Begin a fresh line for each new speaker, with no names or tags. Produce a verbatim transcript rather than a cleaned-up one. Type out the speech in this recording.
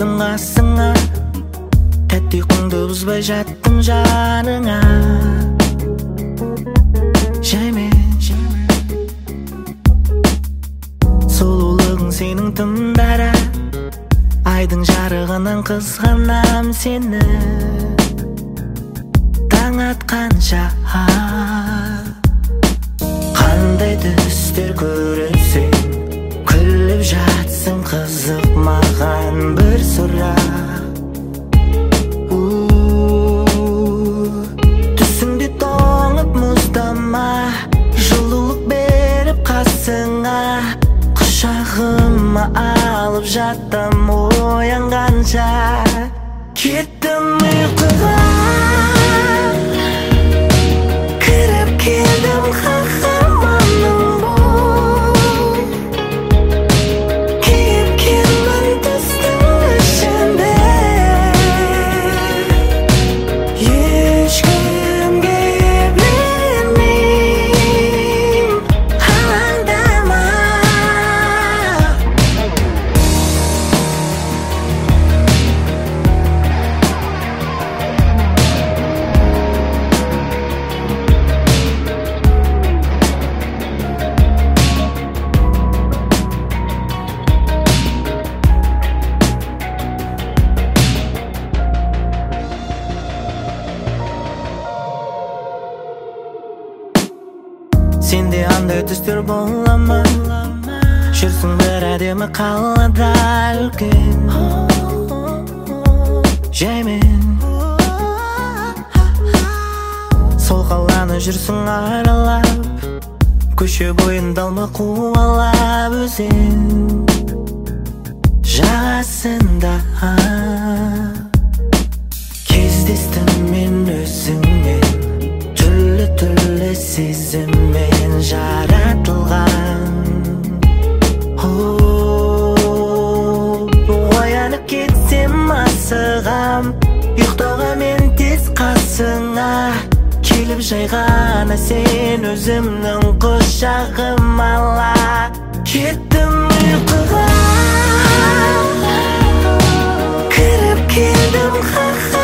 келдім қасыңа, тәтті ұйқыңды бұзбай жаттым жаныңа. Жаймен сұлулығың сенің тым дара, айдың жарығынан қызғанам сені. Таң атқанша қандай түстер көресің, күліп жатсың қызық маған бір сұрақ. Түсіңде тоңып мұздама, жылулық беріп қасыңа, құшағыма алып жаттым оянғанша. Кеттім ұйқыға, кіріп келдім қаһарманым болып, киіп келмін түстің ішінде. Ешкімге бермеймін, алаңдама. Сенде андай түстер бола ма? Жүрсің бір әдемі қалада үлкен, жаймен сол қаланы жүрсің аралап, көше бойын далма қуалап өзен жағасында. Кездестім мен өзіңмен, түрлі-түрлі сезіммен жаратылған. Оянып кетсем асығам, ұйықтауға мен тез қасыңа, келіп жайғана сен өзімнің құшағым ала. Кеттім ұйқыға, кіріп келдім қаһарманым.